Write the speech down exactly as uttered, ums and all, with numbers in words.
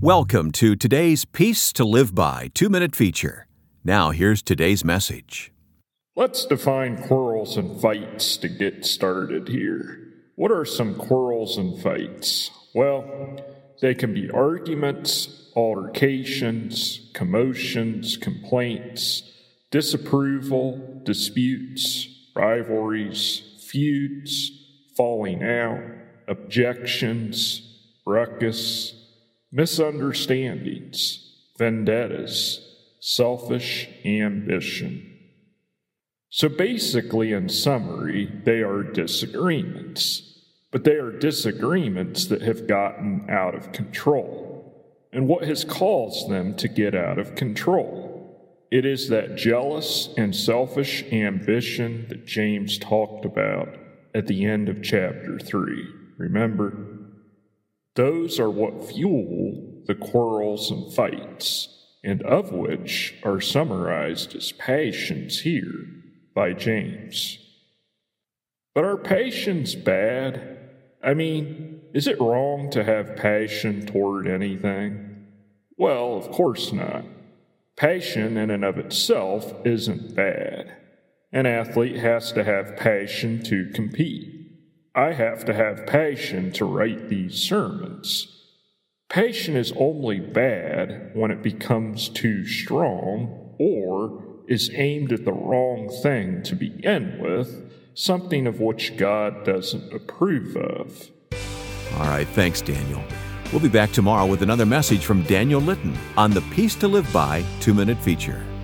Welcome to today's Peace to Live By two-minute feature. Now here's today's message. Let's define quarrels and fights to get started here. What are some quarrels and fights? Well, they can be arguments, altercations, commotions, complaints, disapproval, disputes, rivalries, feuds, falling out, objections, ruckus, misunderstandings, vendettas, selfish ambition. So basically, in summary, they are disagreements, but they are disagreements that have gotten out of control. And what has caused them to get out of control? It is that jealous and selfish ambition that James talked about at the end of chapter three. Remember? Those are what fuel the quarrels and fights, and of which are summarized as passions here by James. But are passions bad? I mean, is it wrong to have passion toward anything? Well, of course not. Passion in and of itself isn't bad. An athlete has to have passion to compete. I have to have passion to write these sermons. Passion is only bad when it becomes too strong or is aimed at the wrong thing to begin with, something of which God doesn't approve of. All right, thanks, Daniel. We'll be back tomorrow with another message from Daniel Litton on the Peace to Live By two-minute feature.